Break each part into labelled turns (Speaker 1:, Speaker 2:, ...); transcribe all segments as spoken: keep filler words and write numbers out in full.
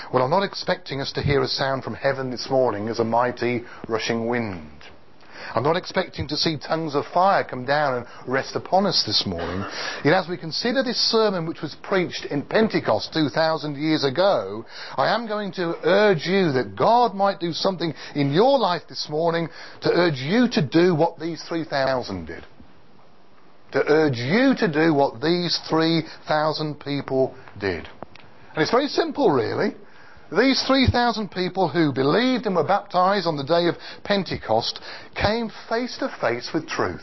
Speaker 1: Well, I'm not expecting us to hear a sound from heaven this morning as a mighty rushing wind. I'm not expecting to see tongues of fire come down and rest upon us this morning. Yet as we consider this sermon which was preached in Pentecost two thousand years ago, I am going to urge you that God might do something in your life this morning to urge you to do what these three thousand did. To urge you to do what these three thousand people did. And it's very simple, really. These three thousand people who believed and were baptized on the day of Pentecost came face to face with truth.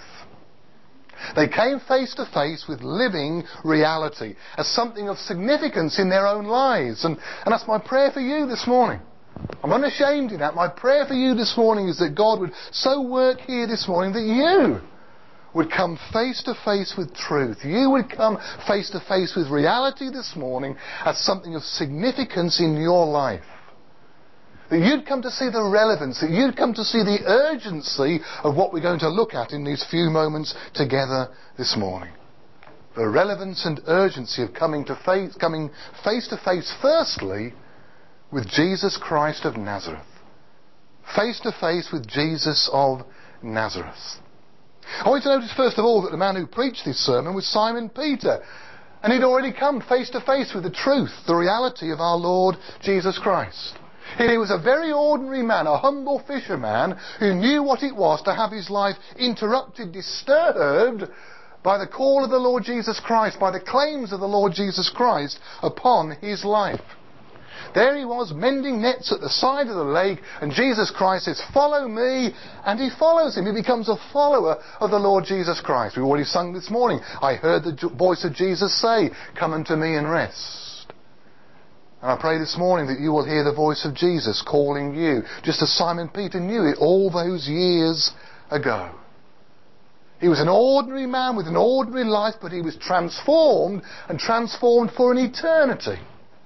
Speaker 1: They came face to face with living reality as something of significance in their own lives. And, and that's my prayer for you this morning. I'm unashamed in that. My prayer for you this morning is that God would so work here this morning that you would come face to face with truth. You would come face to face with reality this morning as something of significance in your life. That you'd come to see the relevance, that you'd come to see the urgency of what we're going to look at in these few moments together this morning. The relevance and urgency of coming to face, coming face to face firstly with Jesus Christ of Nazareth. Face to face with Jesus of Nazareth. I want you to notice first of all that the man who preached this sermon was Simon Peter. And he'd already come face to face with the truth, the reality of our Lord Jesus Christ. He was a very ordinary man, a humble fisherman who knew what it was to have his life interrupted, disturbed by the call of the Lord Jesus Christ, by the claims of the Lord Jesus Christ upon his life. There he was, mending nets at the side of the lake, and Jesus Christ says, "Follow me," and he follows him. He becomes a follower of the Lord Jesus Christ. We already sung this morning, I heard the voice of Jesus say, "Come unto me and rest." And I pray this morning that you will hear the voice of Jesus calling you, just as Simon Peter knew it all those years ago. He was an ordinary man with an ordinary life, but he was transformed, and transformed for an eternity.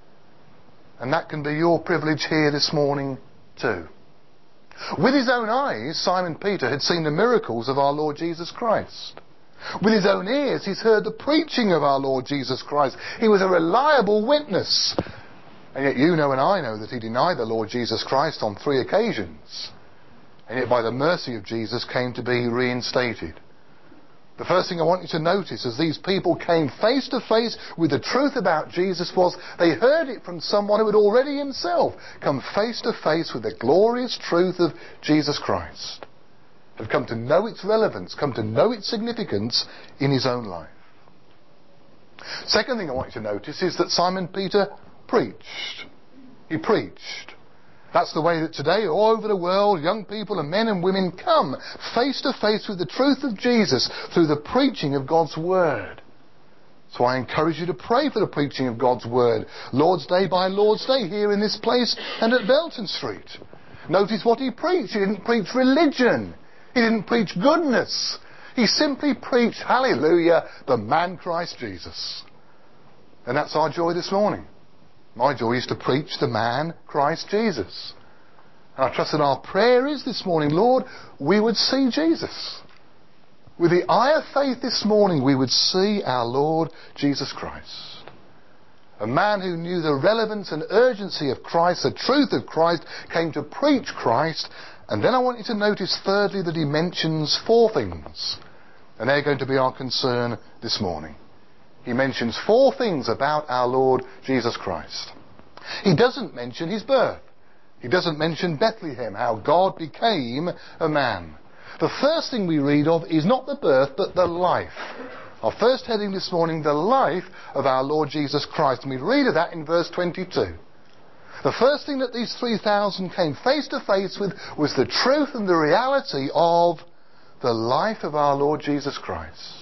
Speaker 1: And that can be your privilege here this morning too. With his own eyes, Simon Peter had seen the miracles of our Lord Jesus Christ. With his own ears, he's heard the preaching of our Lord Jesus Christ. He was a reliable witness. And yet you know and I know that he denied the Lord Jesus Christ on three occasions. And yet by the mercy of Jesus came to be reinstated. The first thing I want you to notice as these people came face to face with the truth about Jesus was they heard it from someone who had already himself come face to face with the glorious truth of Jesus Christ. Had come to know its relevance, come to know its significance in his own life. Second thing I want you to notice is that Simon Peter preached. He preached. That's the way that today, all over the world, young people and men and women come face to face with the truth of Jesus through the preaching of God's Word. So I encourage you to pray for the preaching of God's Word, Lord's Day by Lord's Day, here in this place and at Belton Street. Notice what he preached. He didn't preach religion. He didn't preach goodness. He simply preached, hallelujah, the man Christ Jesus. And that's our joy this morning. My joy is to preach the man, Christ Jesus. And I trust that our prayer is this morning, Lord, we would see Jesus. With the eye of faith this morning, we would see our Lord Jesus Christ. A man who knew the relevance and urgency of Christ, the truth of Christ, came to preach Christ. And then I want you to notice thirdly that he mentions four things. And they're going to be our concern this morning. He mentions four things about our Lord Jesus Christ. He doesn't mention his birth. He doesn't mention Bethlehem, how God became a man. The first thing we read of is not the birth, but the life. Our first heading this morning, the life of our Lord Jesus Christ. And we read of that in verse twenty-two. The first thing that these three thousand came face to face with was the truth and the reality of the life of our Lord Jesus Christ.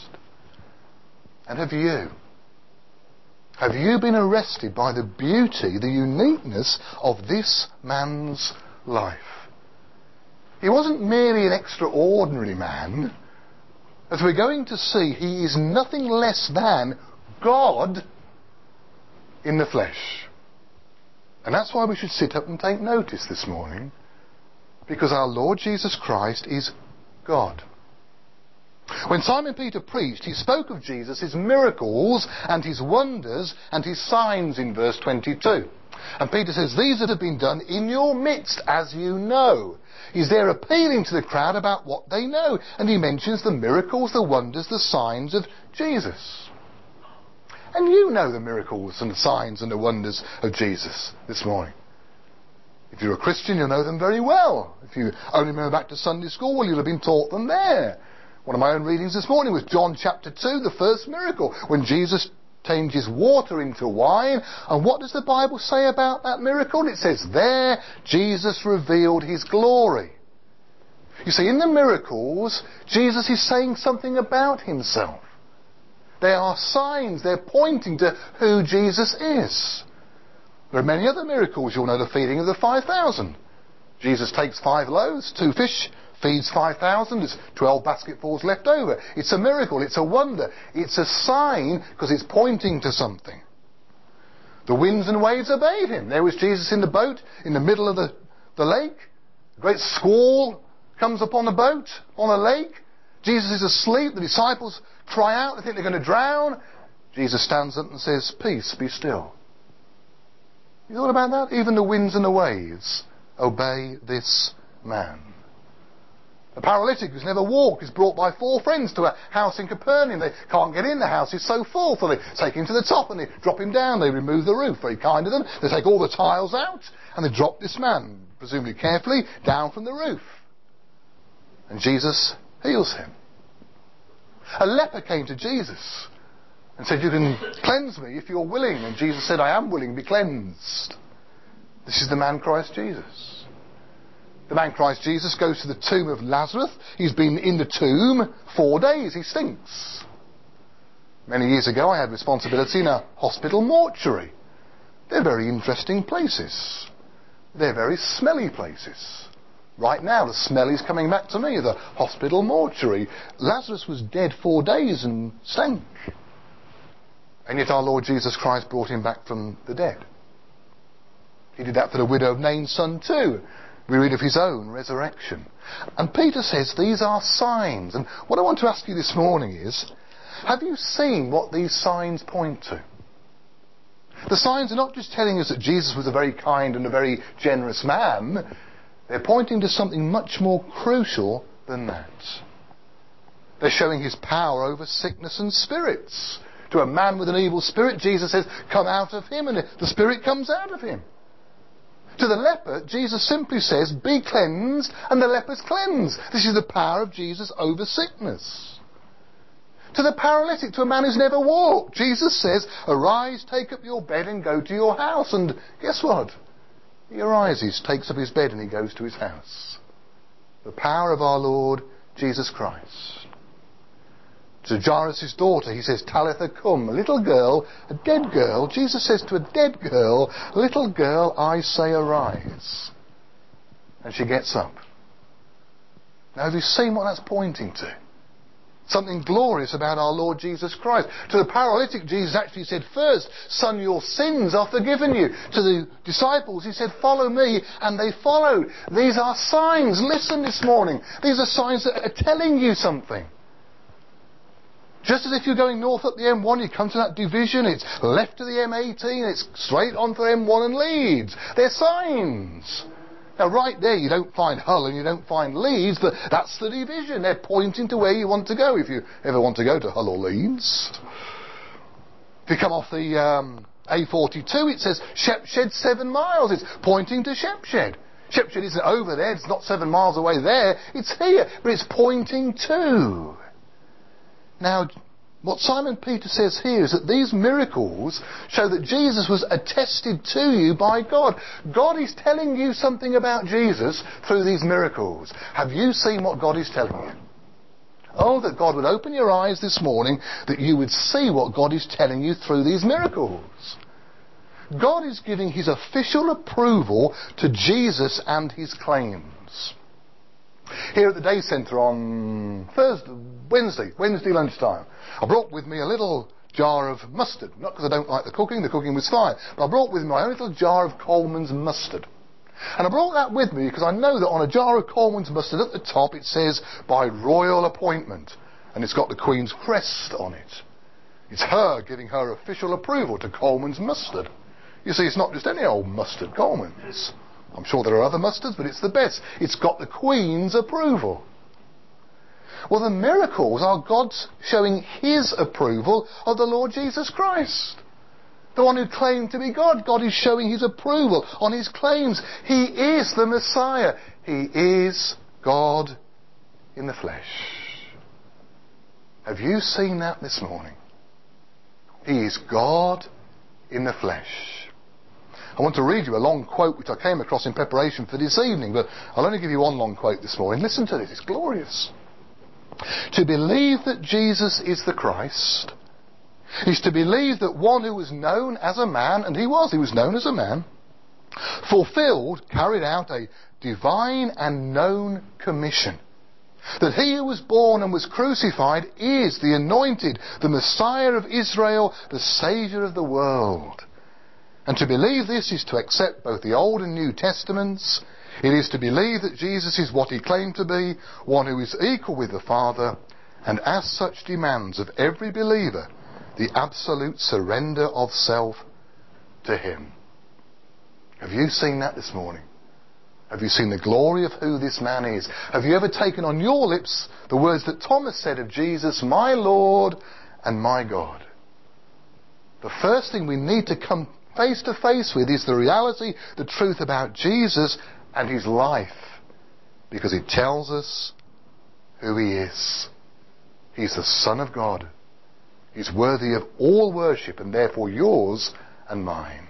Speaker 1: And have you? Have you been arrested by the beauty, the uniqueness of this man's life? He wasn't merely an extraordinary man. As we're going to see, he is nothing less than God in the flesh. And that's why we should sit up and take notice this morning. Because our Lord Jesus Christ is God. When Simon Peter preached, he spoke of Jesus, his miracles and his wonders and his signs in verse twenty-two. And Peter says, these that have been done in your midst, as you know. He's there appealing to the crowd about what they know. And he mentions the miracles, the wonders, the signs of Jesus. And you know the miracles and the signs and the wonders of Jesus this morning. If you're a Christian, you'll know them very well. If you only remember back to Sunday school, well, you'll have been taught them there. One of my own readings this morning was John chapter two, the first miracle, when Jesus changes water into wine. And what does the Bible say about that miracle? It says, there Jesus revealed his glory. You see, in the miracles, Jesus is saying something about himself. They are signs, they're pointing to who Jesus is. There are many other miracles. You'll know the feeding of the five thousand. Jesus takes five loaves, two fish, feeds five thousand. There's twelve basketfuls left over. It's a miracle. It's a wonder. It's a sign because it's pointing to something. The winds and waves obeyed him. There was Jesus in the boat in the middle of the, the lake. A great squall comes upon the boat on a lake. Jesus is asleep. The disciples cry out. They think they're going to drown. Jesus stands up and says, peace, be still. You thought about that? Even the winds and the waves obey this man. The paralytic who's never walked is brought by four friends to a house in Capernaum. They can't get in. The house is so full. So they take him to the top and they drop him down. They remove the roof. Very kind of them. They take all the tiles out and they drop this man, presumably carefully, down from the roof. And Jesus heals him. A leper came to Jesus and said, you can cleanse me if you're willing. And Jesus said, I am willing, be cleansed. This is the man Christ Jesus. The man Christ Jesus goes to the tomb of Lazarus. He's been in the tomb four days. He stinks. Many years ago I had responsibility in a hospital mortuary. They're very interesting places. They're very smelly places. Right now the smell is coming back to me, the hospital mortuary. Lazarus was dead four days and stank. And yet our Lord Jesus Christ brought him back from the dead. He did that for the widow of Nain's son too. We read of his own resurrection. And Peter says these are signs. And what I want to ask you this morning is, have you seen what these signs point to? The signs are not just telling us that Jesus was a very kind and a very generous man. They're pointing to something much more crucial than that. They're showing his power over sickness and spirits. To a man with an evil spirit, Jesus says, come out of him, and the spirit comes out of him. To the leper, Jesus simply says, be cleansed, and the leper's cleansed. This is the power of Jesus over sickness. To the paralytic, to a man who's never walked, Jesus says, arise, take up your bed and go to your house. And guess what? He arises, takes up his bed and he goes to his house. The power of our Lord Jesus Christ. To Jairus' daughter, he says, Talitha cum, a little girl, a dead girl. Jesus says to a dead girl, little girl, I say arise. And she gets up. Now have you seen what that's pointing to? Something glorious about our Lord Jesus Christ. To the paralytic, Jesus actually said first, son, your sins are forgiven you. To the disciples, he said, follow me, and they followed. These are signs. Listen this morning. These are signs that are telling you something. Just as if you're going north up the M one, you come to that division, it's left to the M eighteen, it's straight on for M one and Leeds. They're signs. Now right there you don't find Hull and you don't find Leeds, but that's the division. They're pointing to where you want to go if you ever want to go to Hull or Leeds. If you come off the um, A forty-two, it says Shepshed seven miles. It's pointing to Shepshed. Shepshed isn't over there, it's not seven miles away there, it's here, but it's pointing to. Now, what Simon Peter says here is that these miracles show that Jesus was attested to you by God. God is telling you something about Jesus through these miracles. Have you seen what God is telling you? Oh, that God would open your eyes this morning, that you would see what God is telling you through these miracles. God is giving his official approval to Jesus and his claims. Here at the day centre on Thursday, Wednesday, Wednesday lunchtime, I brought with me a little jar of mustard. Not because I don't like the cooking, the cooking was fine. But I brought with me my own little jar of Coleman's mustard. And I brought that with me because I know that on a jar of Coleman's mustard at the top it says, by royal appointment. And it's got the Queen's crest on it. It's her giving her official approval to Coleman's mustard. You see, it's not just any old mustard, Coleman's. I'm sure there are other mustards, but it's the best. It's got the Queen's approval. Well, the miracles are God showing his approval of the Lord Jesus Christ. The one who claimed to be God. God is showing his approval on his claims. He is the Messiah. He is God in the flesh. Have you seen that this morning? He is God in the flesh. I want to read you a long quote which I came across in preparation for this evening, but I'll only give you one long quote this morning. Listen to this, it's glorious. To believe that Jesus is the Christ is to believe that one who was known as a man, and he was, he was known as a man, fulfilled, carried out a divine and known commission. That he who was born and was crucified is the anointed, the Messiah of Israel, the Saviour of the world. And to believe this is to accept both the Old and New Testaments. It is to believe that Jesus is what he claimed to be, one who is equal with the Father, and as such demands of every believer the absolute surrender of self to him. Have you seen that this morning? Have you seen the glory of who this man is? Have you ever taken on your lips the words that Thomas said of Jesus, my Lord and my God? The first thing we need to come face to face with is the reality, the truth about Jesus and his life, because it tells us who he is. He's the Son of God. He's worthy of all worship and therefore yours and mine.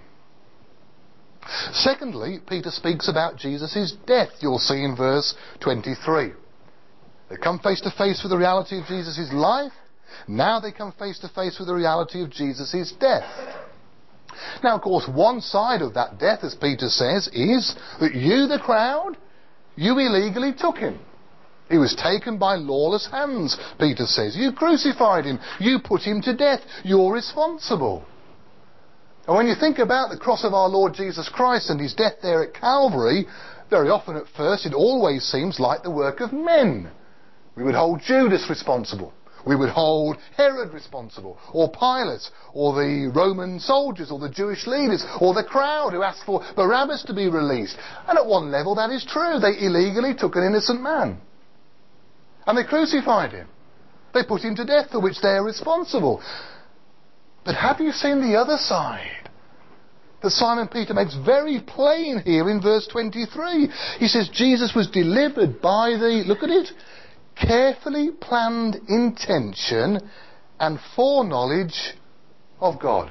Speaker 1: Secondly, Peter speaks about Jesus' death. You'll see in verse twenty-three. They come face to face with the reality of Jesus' life. Now they come face to face with the reality of Jesus' death. Now, of course, one side of that death, as Peter says, is that you, the crowd, you illegally took him. He was taken by lawless hands, Peter says. You crucified him. You put him to death. You're responsible. And when you think about the cross of our Lord Jesus Christ and his death there at Calvary, very often at first it always seems like the work of men. We would hold Judas responsible. We would hold Herod responsible, or Pilate, or the Roman soldiers, or the Jewish leaders, or the crowd who asked for Barabbas to be released. And at one level that is true. They illegally took an innocent man. And they crucified him. They put him to death, for which they are responsible. But have you seen the other side? That Simon Peter makes very plain here in verse twenty-three. He says Jesus was delivered by the, look at it, carefully planned intention and foreknowledge of God.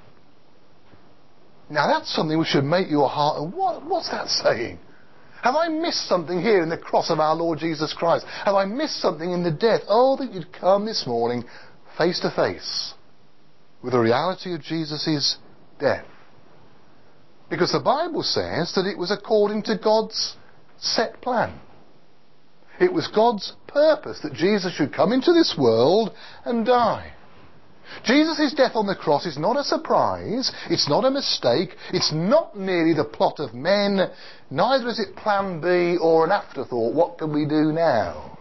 Speaker 1: Now that's something which should make your heart, what, what's that saying? Have I missed something here in the cross of our Lord Jesus Christ? Have I missed something in the death? Oh, that you'd come this morning face to face with the reality of Jesus' death. Because the Bible says that it was according to God's set plan. It was God's purpose that Jesus should come into this world and die. Jesus' death on the cross is not a surprise. It's not a mistake. It's not merely the plot of men. Neither is it plan B or an afterthought. What can we do now?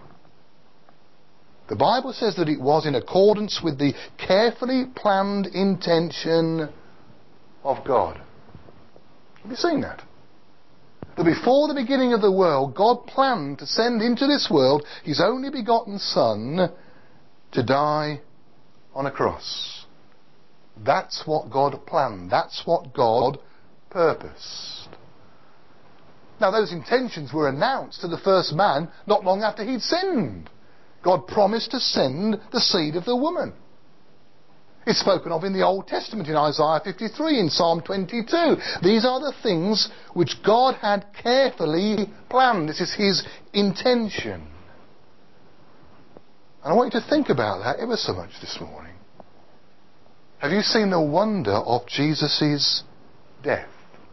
Speaker 1: The Bible says that it was in accordance with the carefully planned intention of God. Have you seen that? That before the beginning of the world, God planned to send into this world his only begotten Son to die on a cross. That's what God planned. That's what God purposed. Now those intentions were announced to the first man not long after he'd sinned. God promised to send the seed of the woman. It's spoken of in the Old Testament in Isaiah fifty-three, in Psalm twenty-two. These are the things which God had carefully planned. This is his intention. And I want you to think about that ever so much this morning. Have you seen the wonder of Jesus' death?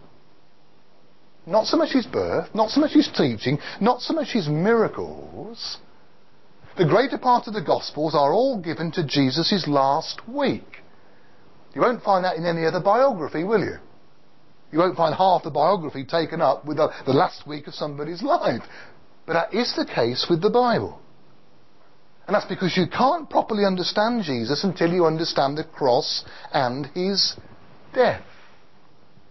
Speaker 1: Not so much his birth, not so much his teaching, not so much his miracles. The greater part of the Gospels are all given to Jesus' last week. You won't find that in any other biography, will you? You won't find half the biography taken up with the, the last week of somebody's life. But that is the case with the Bible. And that's because you can't properly understand Jesus until you understand the cross and his death.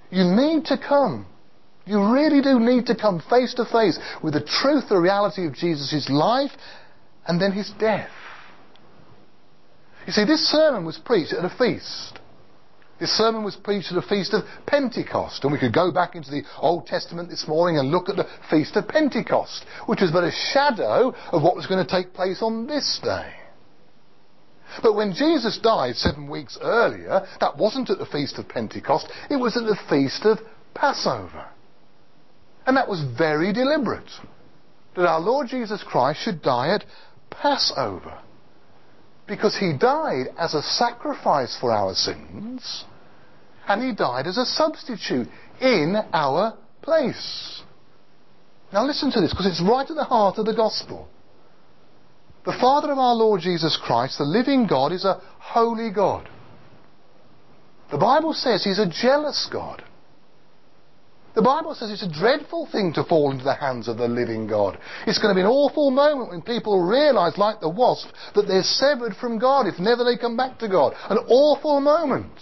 Speaker 1: You need to come. You really do need to come face to face with the truth, the reality of Jesus' life and then his death. You see, this sermon was preached at a feast. This sermon was preached at a feast of Pentecost. And we could go back into the Old Testament this morning and look at the feast of Pentecost, which was but a shadow of what was going to take place on this day. But when Jesus died seven weeks earlier, that wasn't at the feast of Pentecost, it was at the feast of Passover. And that was very deliberate, that our Lord Jesus Christ should die at Passover. Because he died as a sacrifice for our sins, and he died as a substitute in our place. Now listen to this, because it's right at the heart of the gospel. The Father of our Lord Jesus Christ, the living God, is a holy God. The Bible says he's a jealous God. The Bible says it's a dreadful thing to fall into the hands of the living God. It's going to be an awful moment when people realise, like the wasp, that they're severed from God if never they come back to God. An awful moment.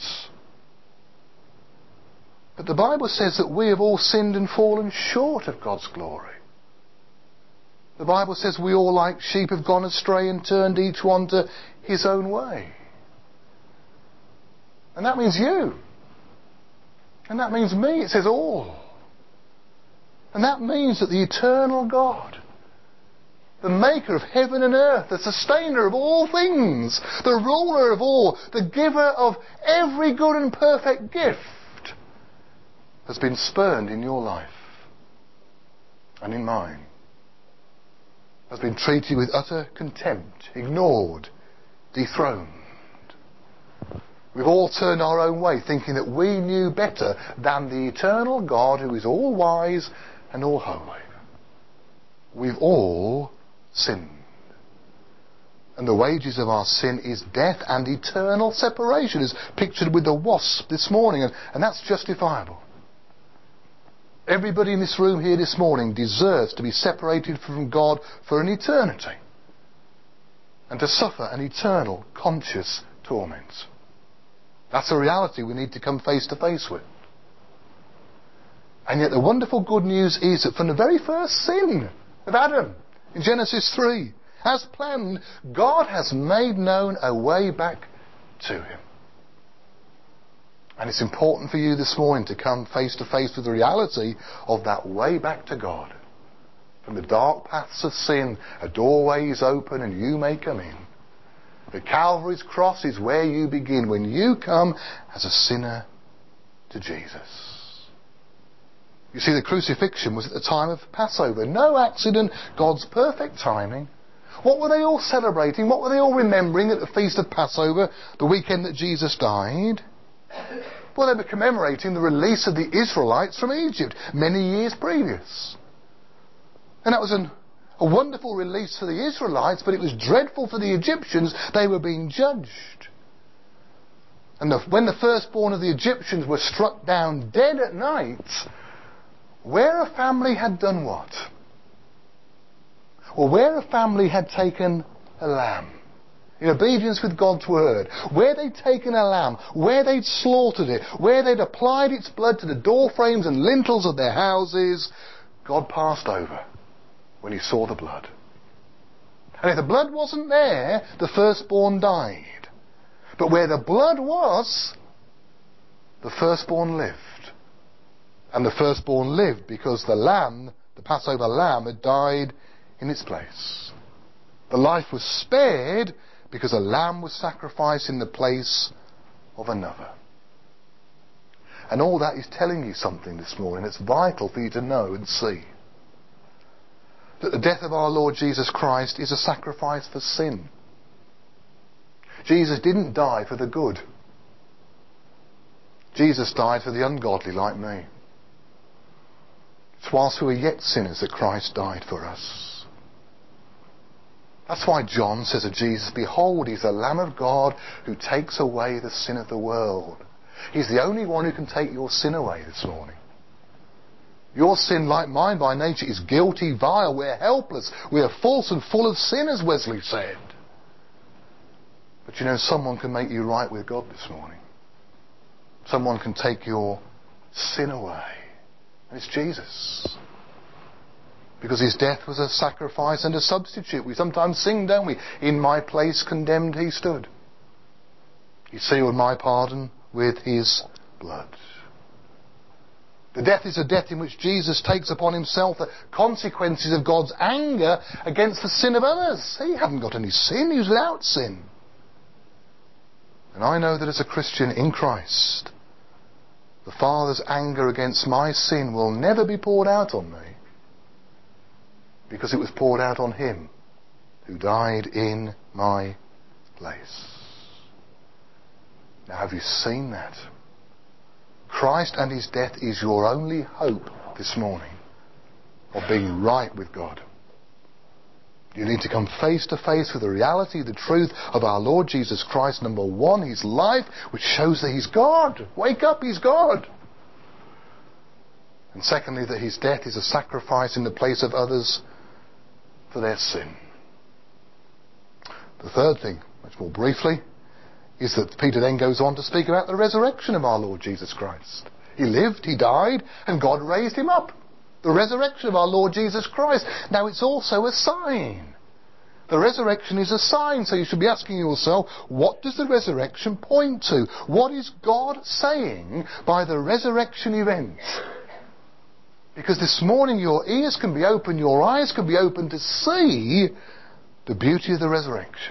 Speaker 1: But the Bible says that we have all sinned and fallen short of God's glory. The Bible says we all like sheep have gone astray and turned each one to his own way. And that means you. And that means me. It says all. And that means that the eternal God, the maker of heaven and earth, the sustainer of all things, the ruler of all, the giver of every good and perfect gift, has been spurned in your life and in mine. Has been treated with utter contempt, ignored, dethroned. We've all turned our own way, thinking that we knew better than the eternal God who is all wise and all holy. We've all sinned. And the wages of our sin is death and eternal separation, as pictured with the wasp this morning, and, and that's justifiable. Everybody in this room here this morning deserves to be separated from God for an eternity and to suffer an eternal conscious torment. That's a reality we need to come face to face with. And yet the wonderful good news is that from the very first sin of Adam in Genesis three, as planned, God has made known a way back to him. And it's important for you this morning to come face to face with the reality of that way back to God. From the dark paths of sin, a doorway is open and you may come in. The Calvary's cross is where you begin when you come as a sinner to Jesus. You see, the crucifixion was at the time of Passover. No accident, God's perfect timing. What were they all celebrating? What were they all remembering at the feast of Passover, the weekend that Jesus died? Well, they were commemorating the release of the Israelites from Egypt many years previous. And that was an A wonderful release for the Israelites, but it was dreadful for the Egyptians. They were being judged. And the, when the firstborn of the Egyptians were struck down dead at night, where a family had done what? Well, where a family had taken a lamb, in obedience with God's word, where they'd taken a lamb, where they'd slaughtered it, where they'd applied its blood to the door frames and lintels of their houses, God passed over when he saw the blood. And if the blood wasn't there, the firstborn died. But where the blood was, the firstborn lived. And the firstborn lived because the lamb, the Passover lamb, had died in its place. The life was spared because a lamb was sacrificed in the place of another. And all that is telling you something this morning that's vital for you to know and see. That the death of our Lord Jesus Christ is a sacrifice for sin. Jesus didn't die for the good. Jesus died for the ungodly like me. It's whilst we were yet sinners that Christ died for us. That's why John says of Jesus, "Behold, he's the Lamb of God who takes away the sin of the world." He's the only one who can take your sin away this morning. Your sin, like mine by nature, is guilty, vile. We're helpless. We are false and full of sin, as Wesley said. But you know, someone can make you right with God this morning. Someone can take your sin away. And it's Jesus. Because his death was a sacrifice and a substitute. We sometimes sing, don't we? In my place condemned he stood. He sealed my pardon with his blood. The death is a death in which Jesus takes upon himself the consequences of God's anger against the sin of others. He hadn't got any sin. He was without sin. And I know that as a Christian in Christ, the Father's anger against my sin will never be poured out on me, because it was poured out on him who died in my place. Now, have you seen that? Christ and his death is your only hope this morning of being right with God. You need to come face to face with the reality, the truth of our Lord Jesus Christ. Number one, his life, which shows that he's God. Wake up, he's God. And secondly, that his death is a sacrifice in the place of others for their sin. The third thing, much more briefly, is that Peter then goes on to speak about the resurrection of our Lord Jesus Christ. He lived, he died, and God raised him up. The resurrection of our Lord Jesus Christ. Now, it's also a sign. The resurrection is a sign, so you should be asking yourself, what does the resurrection point to? What is God saying by the resurrection event? Because this morning your ears can be open, your eyes can be open to see the beauty of the resurrection.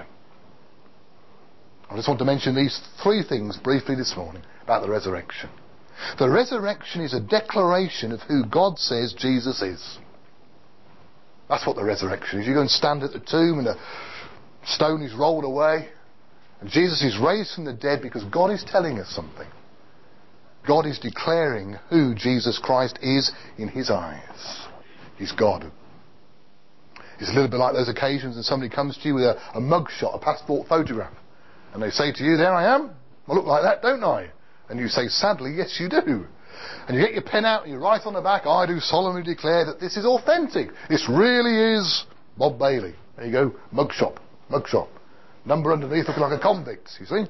Speaker 1: I just want to mention these three things briefly this morning about the resurrection. The resurrection is a declaration of who God says Jesus is. That's what the resurrection is. You go and stand at the tomb and the stone is rolled away and Jesus is raised from the dead because God is telling us something. God is declaring who Jesus Christ is in his eyes. He's God. It's a little bit like those occasions when somebody comes to you with a, a mug shot, a passport photograph, and they say to you, there I am. I look like that, don't I? And you say, sadly, yes you do. And you get your pen out and you write on the back, I do solemnly declare that this is authentic. This really is Bob Bailey. There you go, mug shop, mug shop. Number underneath looking like a convict, you see.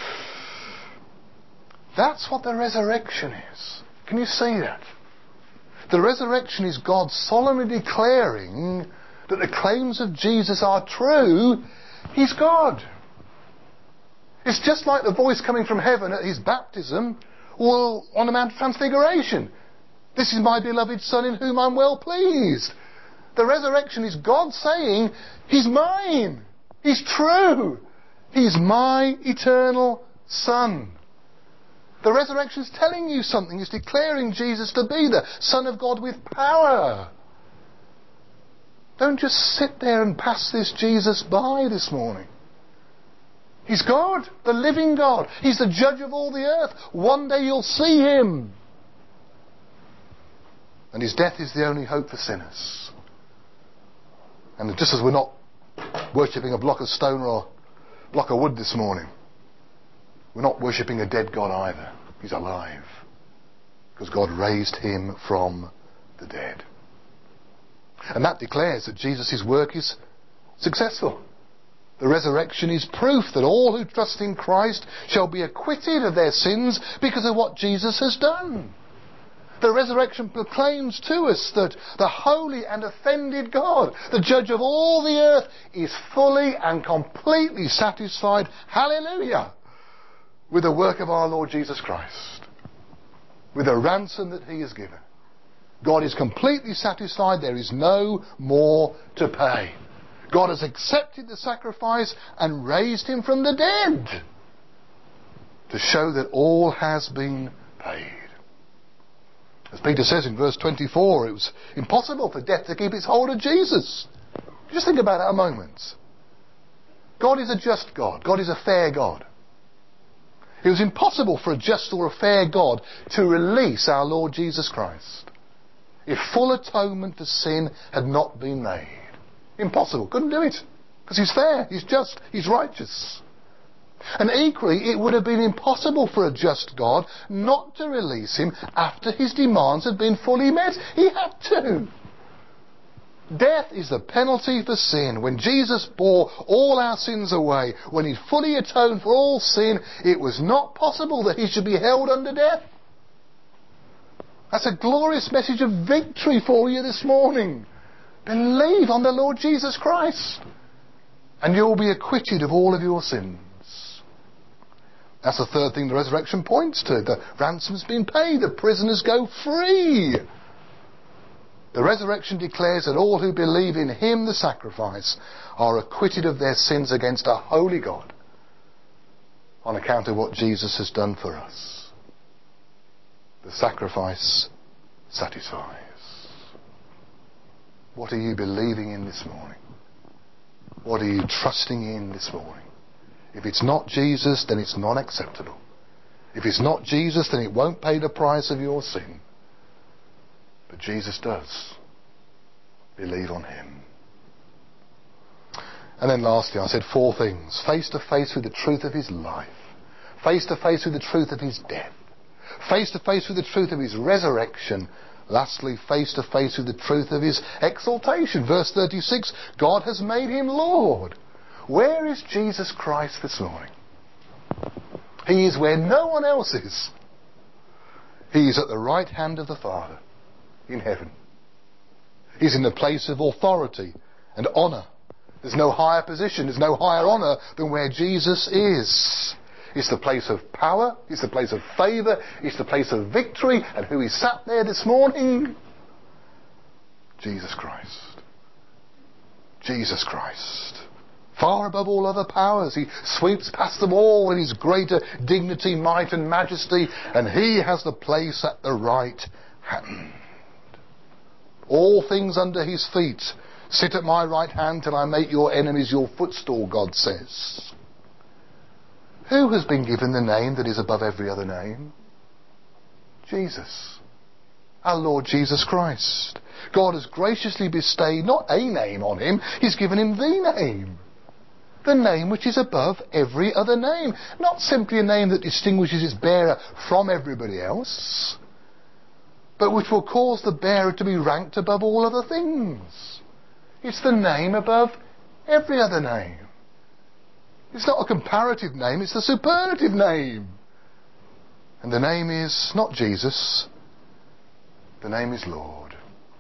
Speaker 1: That's what the resurrection is. Can you see that? The resurrection is God solemnly declaring that the claims of Jesus are true. He's God. It's just like the voice coming from heaven at his baptism or on the Mount of Transfiguration. This is my beloved Son in whom I'm well pleased. The resurrection is God saying, he's mine. He's true. He's my eternal Son. The resurrection is telling you something. It's declaring Jesus to be the Son of God with power. Don't just sit there and pass this Jesus by this morning. He's God, the living God. He's the judge of all the earth. One day you'll see him. And his death is the only hope for sinners. And just as we're not worshipping a block of stone or a block of wood this morning, we're not worshipping a dead God either. He's alive. Because God raised him from the dead. And that declares that Jesus' work is successful. The resurrection is proof that all who trust in Christ shall be acquitted of their sins because of what Jesus has done. The resurrection proclaims to us that the holy and offended God, the judge of all the earth, is fully and completely satisfied, hallelujah, with the work of our Lord Jesus Christ, with the ransom that he has given. God is completely satisfied. There is no more to pay. God has accepted the sacrifice and raised him from the dead to show that all has been paid. As Peter says in verse twenty-four, it was impossible for death to keep its hold of Jesus. Just think about that a moment. God is a just God. God is a fair God. It was impossible for a just or a fair God to release our Lord Jesus Christ if full atonement for sin had not been made. Impossible. Couldn't do it. Because he's fair, he's just, he's righteous. And equally, it would have been impossible for a just God not to release him after his demands had been fully met. He had to. Death is the penalty for sin. When Jesus bore all our sins away, when he fully atoned for all sin, it was not possible that he should be held under death. That's a glorious message of victory for you this morning. Believe on the Lord Jesus Christ, and you'll be acquitted of all of your sins. That's the third thing the resurrection points to. The ransom's been paid. The prisoners go free. The resurrection declares that all who believe in him, the sacrifice, are acquitted of their sins against a holy God on account of what Jesus has done for us. The sacrifice satisfies. What are you believing in this morning? What are you trusting in this morning? If it's not Jesus, then it's not acceptable. If it's not Jesus, then it won't pay the price of your sin. But Jesus does. Believe on him. And then lastly, I said four things. Face to face with the truth of his life. Face to face with the truth of his death. Face to face with the truth of his resurrection. Lastly, face to face with the truth of his exaltation. Verse thirty-six, God has made him Lord. Where is Jesus Christ this morning? He is where no one else is. He is at the right hand of the Father in heaven. He's in the place of authority and honour. There's no higher position, there's no higher honour than where Jesus is. It's the place of power, it's the place of favour, it's the place of victory. And who is sat there this morning? Jesus Christ. Jesus Christ. Far above all other powers. He sweeps past them all in his greater dignity, might and majesty. And he has the place at the right hand. All things under his feet. Sit at my right hand till I make your enemies your footstool, God says. Who has been given the name that is above every other name? Jesus. Our Lord Jesus Christ. God has graciously bestowed not a name on him, he's given him the name. The name which is above every other name. Not simply a name that distinguishes its bearer from everybody else, but which will cause the bearer to be ranked above all other things. It's the name above every other name. It's not a comparative name, it's the superlative name. And the name is not Jesus, the name is Lord.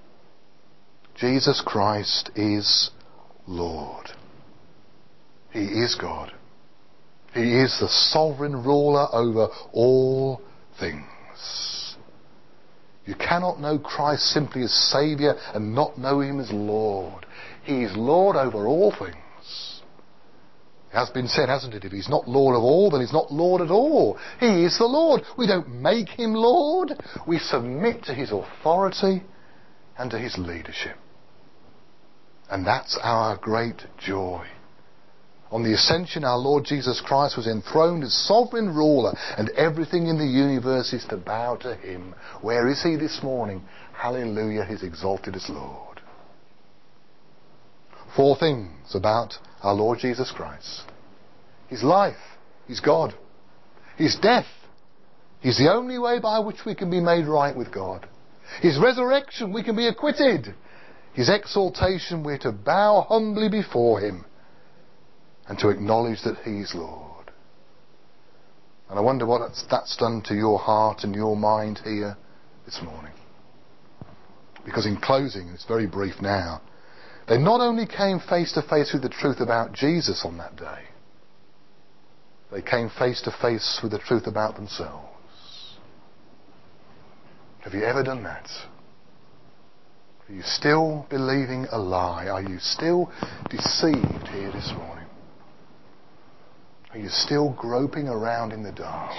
Speaker 1: Jesus Christ is Lord. He is God. He is the sovereign ruler over all things. You cannot know Christ simply as Saviour and not know him as Lord. He is Lord over all things. It has been said, hasn't it? If he's not Lord of all, then he's not Lord at all. He is the Lord. We don't make him Lord. We submit to his authority and to his leadership. And that's our great joy. On the ascension, our Lord Jesus Christ was enthroned as sovereign ruler, and everything in the universe is to bow to him. Where is he this morning? Hallelujah, he's exalted as Lord. Four things about our Lord Jesus Christ. His life, he's God. His death, he's the only way by which we can be made right with God. His resurrection, we can be acquitted. His exaltation, we're to bow humbly before him and to acknowledge that he's Lord. And I wonder what that's done to your heart and your mind here this morning. Because in closing, it's very brief now, they not only came face to face with the truth about Jesus on that day, they came face to face with the truth about themselves. Have you ever done that? Are you still believing a lie? Are you still deceived here this morning? Are you still groping around in the dark?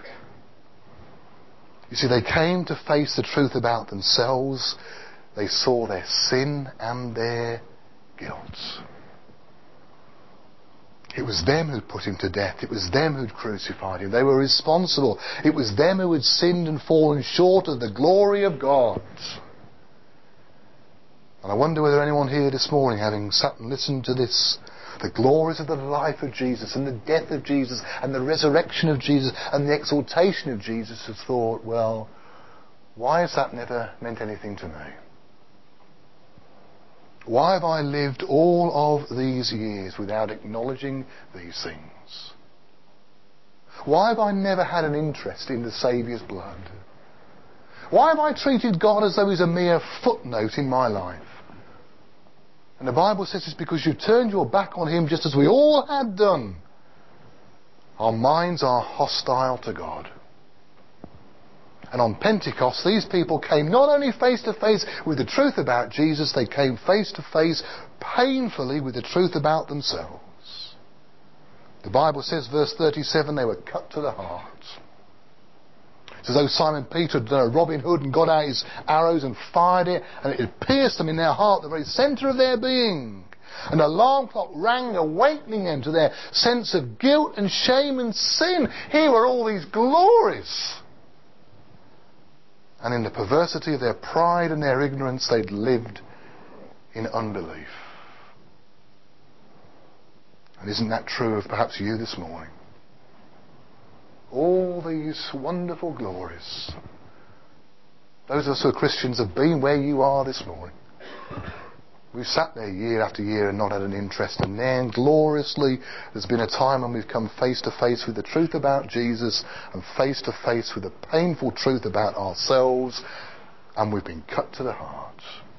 Speaker 1: You see, they came to face the truth about themselves. They saw their sin and their guilt. It was them who put him to death. It was them who'd crucified him. They were responsible. It was them who had sinned and fallen short of the glory of God. And I wonder whether anyone here this morning, having sat and listened to this, the glories of the life of Jesus and the death of Jesus and the resurrection of Jesus and the exaltation of Jesus, has thought, well, why has that never meant anything to me? Why have I lived all of these years without acknowledging these things? Why have I never had an interest in the Saviour's blood? Why have I treated God as though he's a mere footnote in my life? And the Bible says it's because you turned your back on him just as we all had done. Our minds are hostile to God. And on Pentecost, these people came not only face to face with the truth about Jesus, they came face to face painfully with the truth about themselves. The Bible says, verse thirty-seven, they were cut to the heart. It's as though Simon Peter had done a Robin Hood and got out his arrows and fired it, and it had pierced them in their heart, the very centre of their being. An alarm clock rang, awakening them to their sense of guilt and shame and sin. Here were all these glories. And in the perversity of their pride and their ignorance, they'd lived in unbelief. And isn't that true of perhaps you this morning? All these wonderful glories. Those of us who are Christians have been where you are this morning. We've sat there year after year and not had an interest, and then gloriously there's been a time when we've come face to face with the truth about Jesus and face to face with the painful truth about ourselves, and we've been cut to the heart.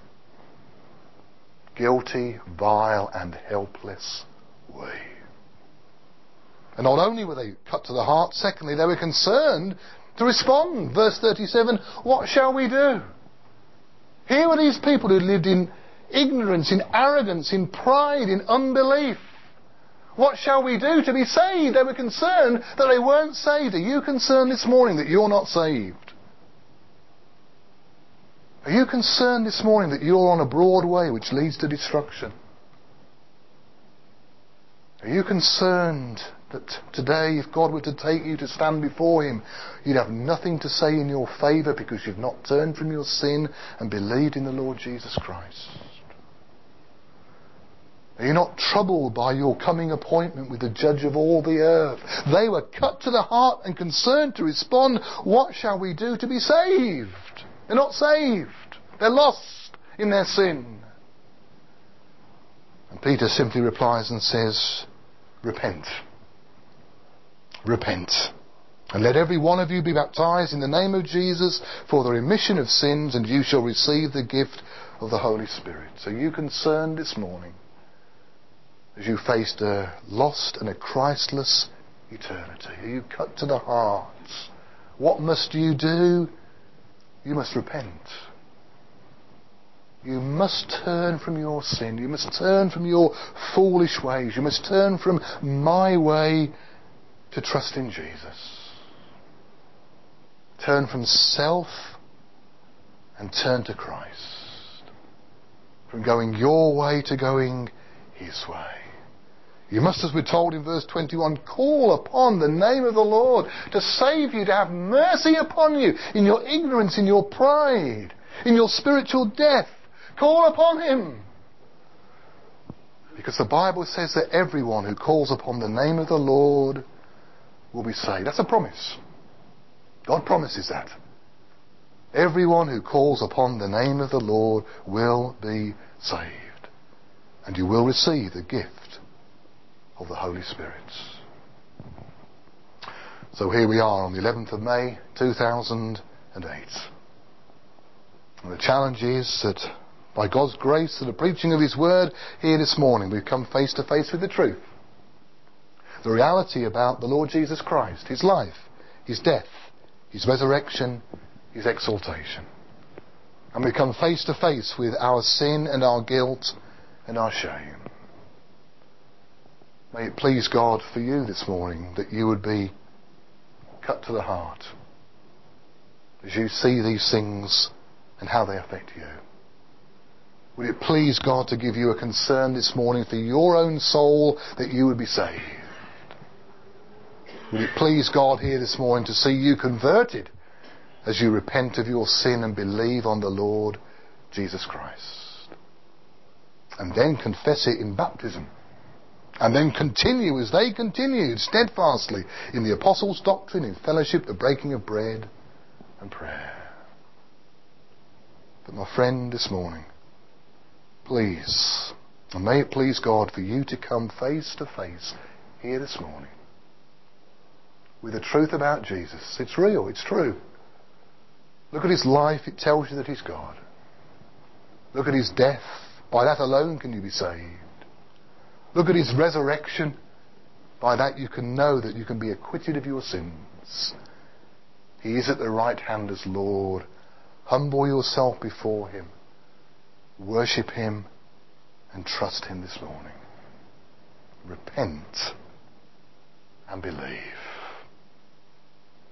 Speaker 1: Guilty, vile and helpless we. And not only were they cut to the heart, secondly, they were concerned to respond. Verse thirty-seven, what shall we do? Here were these people who lived in ignorance, in arrogance, in pride, in unbelief. What shall we do to be saved? They were concerned that they weren't saved. Are you concerned this morning that you're not saved? Are you concerned this morning that you're on a broad way which leads to destruction? Are you concerned that today, if God were to take you to stand before him, you'd have nothing to say in your favour because you've not turned from your sin and believed in the Lord Jesus Christ? Are you not troubled by your coming appointment with the judge of all the earth? They were cut to the heart and concerned to respond, what shall we do to be saved? They're not saved. They're lost in their sin. And Peter simply replies and says, repent. Repent. And let every one of you be baptized in the name of Jesus for the remission of sins, and you shall receive the gift of the Holy Spirit. So are you concerned this morning as you faced a lost and a Christless eternity? Are you cut to the heart? What must you do? You must repent. You must turn from your sin. You must turn from your foolish ways. You must turn from my way to trust in Jesus. Turn from self and turn to Christ. From going your way to going his way. You must, as we're told in verse twenty-one, call upon the name of the Lord to save you, to have mercy upon you in your ignorance, in your pride, in your spiritual death. Call upon him. Because the Bible says that everyone who calls upon the name of the Lord will be saved. That's a promise. God promises that. Everyone who calls upon the name of the Lord will be saved. And you will receive the gift of the Holy Spirit. So here we are on the eleventh of May two thousand eight. And the challenge is that by God's grace and the preaching of his word here this morning, we've come face to face with the truth. The reality about the Lord Jesus Christ, his life, his death, his resurrection, his exaltation. And we come face to face with our sin and our guilt and our shame. May it please God for you this morning that you would be cut to the heart as you see these things and how they affect you. Would it please God to give you a concern this morning for your own soul that you would be saved? Would it please God here this morning to see you converted as you repent of your sin and believe on the Lord Jesus Christ? And then confess it in baptism. And then continue as they continued steadfastly in the apostles' doctrine, in fellowship, the breaking of bread and prayer. But my friend, this morning, please, and may it please God for you to come face to face here this morning with the truth about Jesus. It's real, it's true. Look at his life, it tells you that he's God. Look at his death, by that alone can you be saved. Look at his resurrection, by that you can know that you can be acquitted of your sins. He is at the right hand as Lord. Humble yourself before him. Worship him and trust him this morning. Repent and believe.